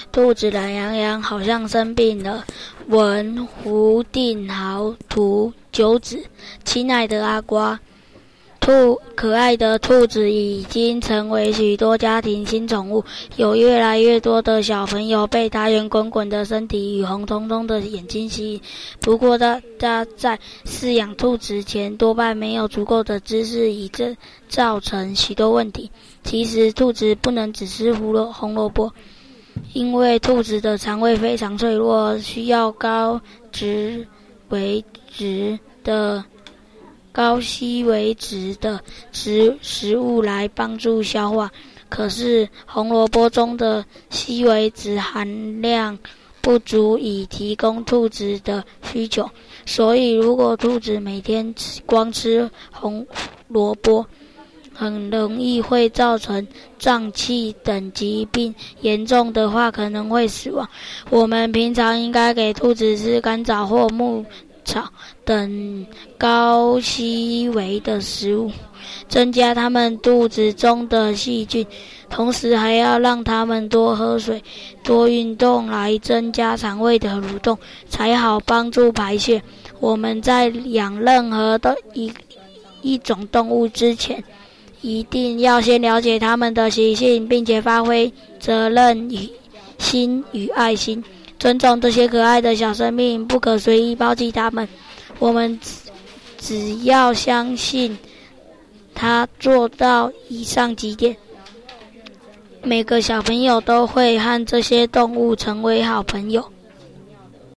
兔子懒洋洋，好像生病了。文胡定豪，图九子。亲爱的阿瓜，可爱的兔子已经成为许多家庭新宠物，有越来越多的小朋友被它圆滚滚的身体与红彤彤的眼睛吸引。不过大家在饲养兔子前多半没有足够的知识，以致造成许多问题。其实兔子不能只吃红萝卜，因为兔子的肠胃非常脆弱，需要高纤维质的食物来帮助消化。可是红萝卜中的硒维质含量不足以提供兔子的需求，所以如果兔子每天光吃红萝卜，很容易会造成胀气等疾病，严重的话可能会死亡。我们平常应该给兔子吃干草或牧草等高硒维的食物，增加它们肚子中的细菌，同时还要让它们多喝水、多运动来增加肠胃的蠕动，才好帮助排泄。我们在养任何的一种动物之前，一定要先了解它们的习性，并且发挥责任心与爱心，尊重这些可爱的小生命，不可随意抛弃它们。我们只要相信它做到以上几点，每个小朋友都会和这些动物成为好朋友。